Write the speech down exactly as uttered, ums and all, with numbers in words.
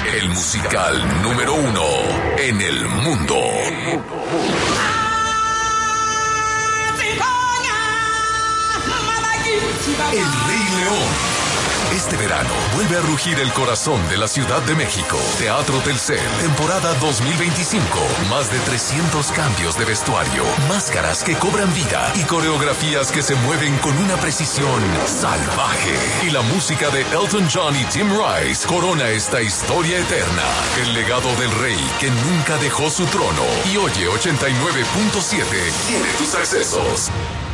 el musical número uno en el mundo. El Rey León. Este verano vuelve a rugir el corazón de la Ciudad de México. Teatro Telcel, temporada dos mil veinticinco. Más de trescientos cambios de vestuario, máscaras que cobran vida y coreografías que se mueven con una precisión salvaje. Y la música de Elton John y Tim Rice corona esta historia eterna. El legado del rey que nunca dejó su trono. Y Oye ochenta y nueve punto siete tiene tus accesos.